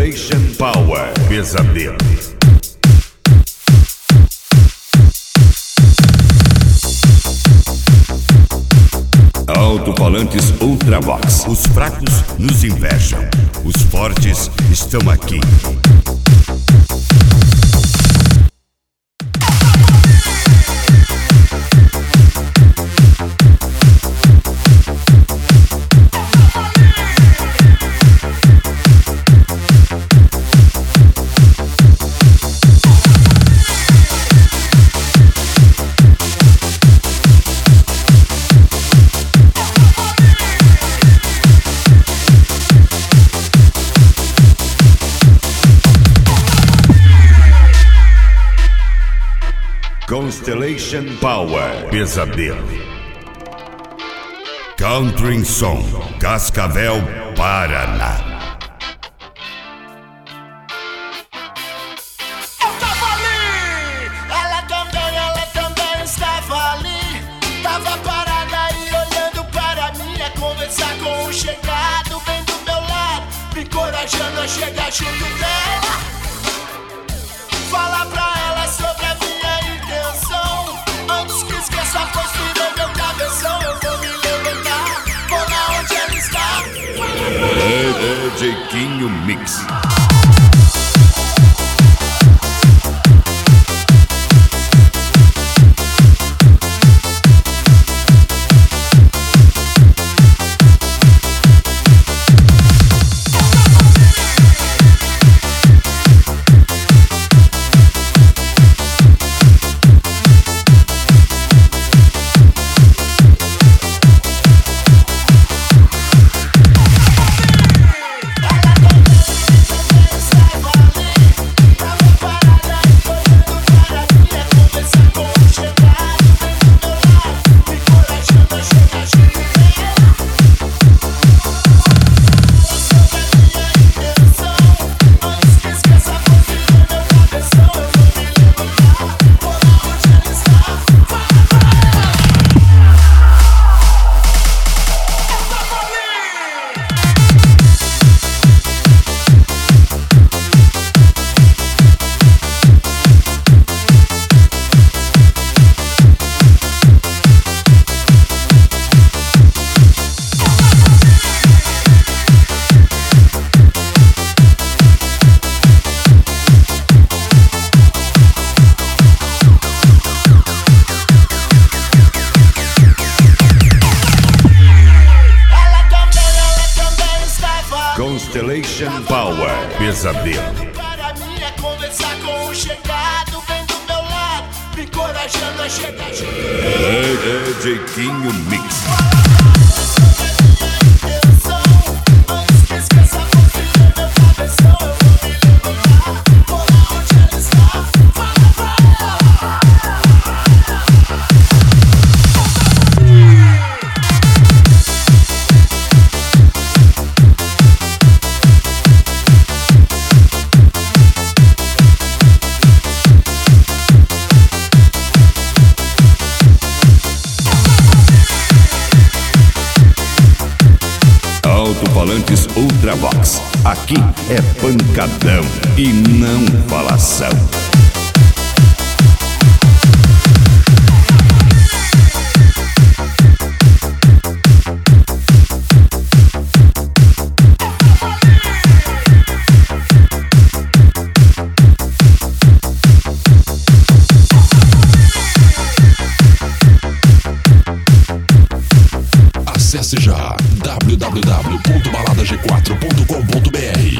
Constellation Power Pesadelo. Alto-falantes Ultravox. Os fracos nos invejam, os fortes estão aqui. Constellation Power Pesadelo. Country Som, Cascavel, Paraná. Eu tava ali, ela também estava ali. Tava parada e olhando para mim, a conversar com o chegado bem do meu lado, me encorajando a chegar junto dela. Falar pra ela sobre a minha intenção, antes que esqueça a postura meu cabeção. Eu vou me levantar, vou lá onde ela está. Jequinho Mix. Constellation Power Pesadelo. Para mim é conversar com o chegado bem do meu lado, me encorajando a chegar junto. Jequinho Mix. Alto-falantes Ultravox. Aqui é pancadão e não falação. Acesse já www.baladag4.com.br